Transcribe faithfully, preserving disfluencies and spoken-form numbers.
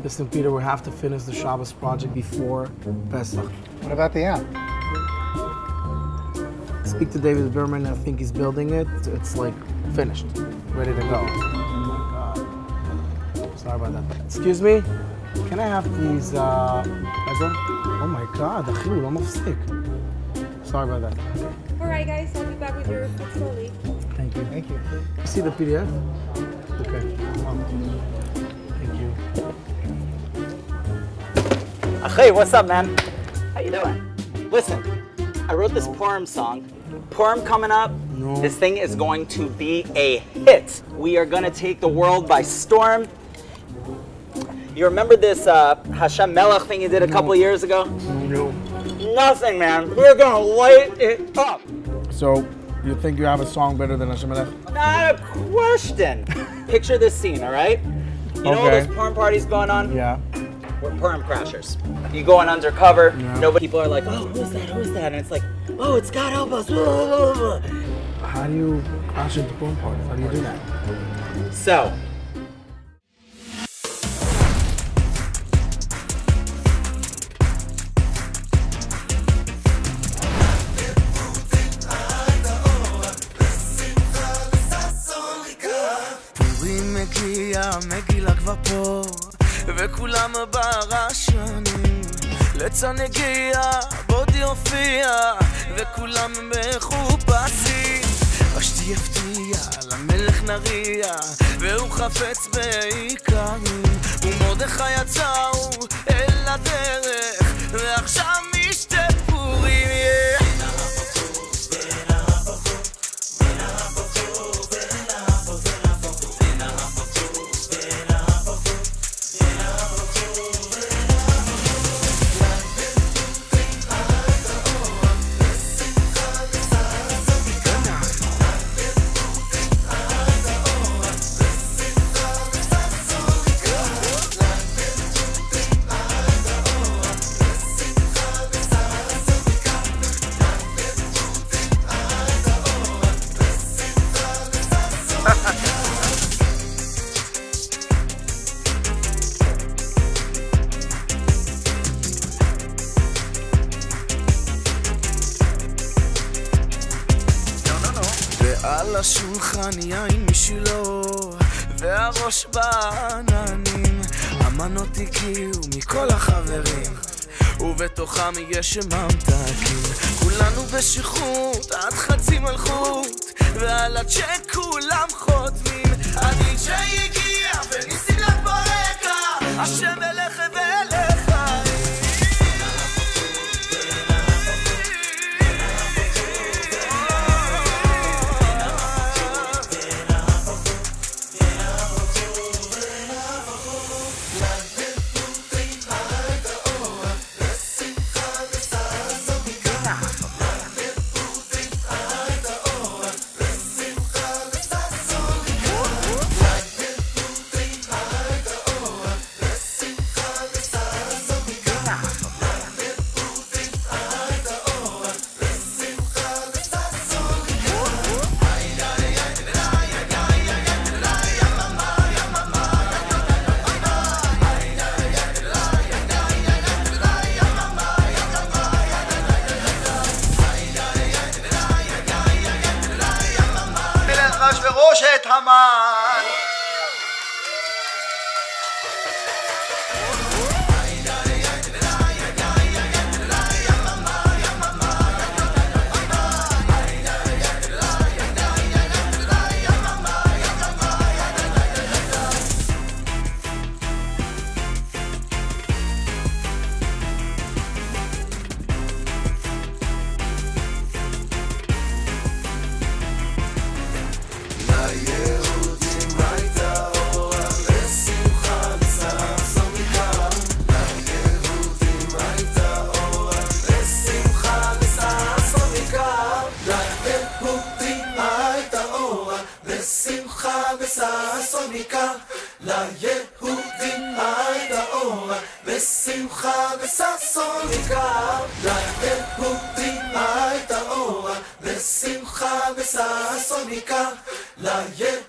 Listen, Peter, we have to finish the Shabbos project before Pesach. What about the app? Speak to David Berman. I think he's building it. It's like finished, ready to go. Oh my God. Sorry about that. Excuse me. Can I have these? Uh, oh my God, the chilul, I'm off stick. Sorry about that. All right, guys. I'll be back with your food slowly. Thank you. Thank you. You see the P D F? Okay. Um, thank you. Hey, what's up, man? How you doing? Listen, I wrote this Purim song. Purim coming up. No. This thing is going to be a hit. We are going to take the world by storm. You remember this uh, Hashem Melech thing you did a couple of years ago? No. Nothing, man. We're going to light it up. So, you think you have a song better than Hashem Melech? Not a question. Picture this scene, all right? You know all Okay. those Purim parties going on? Yeah. We're Purim crashers. You go in undercover, Yeah. nobody, people are like, oh, who's that, who's that? And it's like, oh, it's God help us. How do you crash into Purim parties? How do you do that? So, פורים מגיע, מגילה כבר פה וכולם ברעשנים ליצן הגיע, בודי הופיע וכולם מחופשים ושתי יפתיע, למלך נריע והוא חפץ בעיקרים ומרדכי יצאו אל הדרך ועכשיו משתה פורים yeah. ועל השולחן יין משילו והראש בעננים המנות הגיעו מכל החברים ובתוכם יש ממתקים כולנו בשכרות עד חצי מלכות ועל הצ'ק כולם חותמים הדי-ג'יי הגיע וניסים לך ברקע השם אליך ואליך וראש את המן ליהודים הייתה אורה בשמחה וששון ניכר ליהודים הייתה אורה בשמחה וששון ניכר ליהודים